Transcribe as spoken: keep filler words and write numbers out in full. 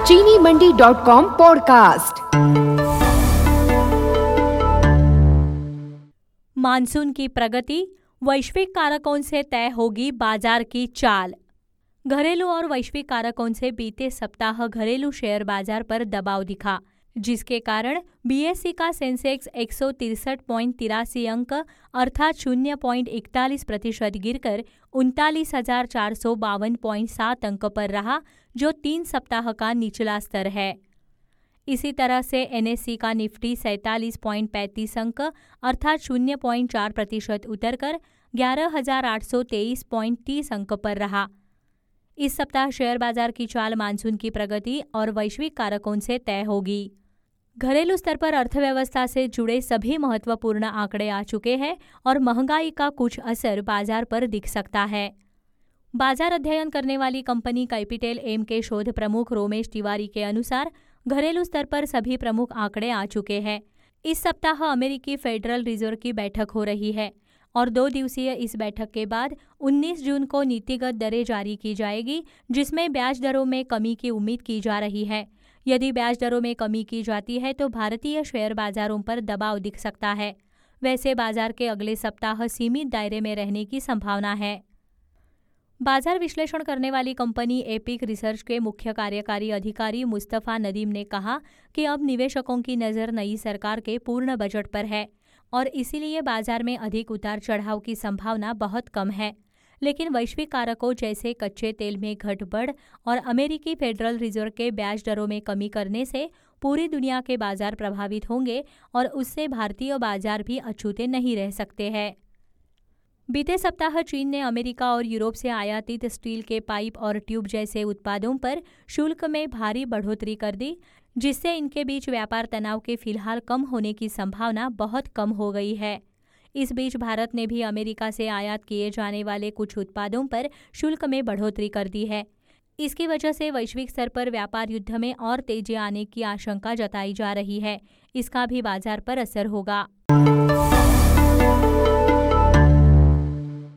चीनी Mandi dot com podcast. Monsoon की प्रगति, वैश्विक कारकों से तय होगी बाजार की चाल। घरेलू और वैश्विक कारकों से बीते सप्ताह घरेलू शेयर बाजार पर दबाव दिखा, जिसके कारण बीएसई का सेंसेक्स एक सौ तिरसठ पॉइंट तिरासी अंक अर्थात शून्य पॉइंट इकतालीस प्रतिशत गिरकर उनतालीस हजार चार सौ बावन पॉइंट सात अंक पर रहा, जो तीन सप्ताह का निचला स्तर है। इसी तरह से एनएसई का निफ्टी सैंतालीस पॉइंट पैंतीस अंक अर्थात शून्य पॉइंट चार प्रतिशत उतरकर ग्यारह हजार आठ सौ तेईस पॉइंट तीस अंक पर रहा। इस सप्ताह शेयर बाजार की चाल मानसून की प्रगति और वैश्विक कारकों से तय होगी। घरेलू स्तर पर अर्थव्यवस्था से जुड़े सभी महत्वपूर्ण आंकड़े आ चुके हैं और महंगाई का कुछ असर बाजार पर दिख सकता है। बाजार अध्ययन करने वाली कंपनी कैपिटल एम के शोध प्रमुख रोमेश तिवारी के अनुसार घरेलू स्तर पर सभी प्रमुख आंकड़े आ चुके हैं। इस सप्ताह अमेरिकी फेडरल रिजर्व की बैठक हो रही है और दो दिवसीय इस बैठक के बाद उन्नीस जून को नीतिगत दरें जारी की जाएगी, जिसमें ब्याज दरों में कमी की उम्मीद की जा रही है। यदि ब्याज दरों में कमी की जाती है तो भारतीय शेयर बाजारों पर दबाव दिख सकता है। वैसे बाजार के अगले सप्ताह सीमित दायरे में रहने की संभावना है। बाजार विश्लेषण करने वाली कंपनी एपिक रिसर्च के मुख्य कार्यकारी अधिकारी मुस्तफा नदीम ने कहा कि अब निवेशकों की नज़र नई सरकार के पूर्ण बजट पर है और इसीलिए बाजार में अधिक उतार चढ़ाव की संभावना बहुत कम है। लेकिन वैश्विक कारकों जैसे कच्चे तेल में घटबढ़ और अमेरिकी फेडरल रिजर्व के ब्याज दरों में कमी करने से पूरी दुनिया के बाजार प्रभावित होंगे और उससे भारतीय बाजार भी अछूते नहीं रह सकते हैं। बीते सप्ताह चीन ने अमेरिका और यूरोप से आयातित स्टील के पाइप और ट्यूब जैसे उत्पादों पर शुल्क में भारी बढ़ोतरी कर दी, जिससे इनके बीच व्यापार तनाव के फिलहाल कम होने की संभावना बहुत कम हो गई है। इस बीच भारत ने भी अमेरिका से आयात किए जाने वाले कुछ उत्पादों पर शुल्क में बढ़ोतरी कर दी है। इसकी वजह से वैश्विक स्तर पर व्यापार युद्ध में और तेजी आने की आशंका जताई जा रही है। इसका भी बाजार पर असर होगा।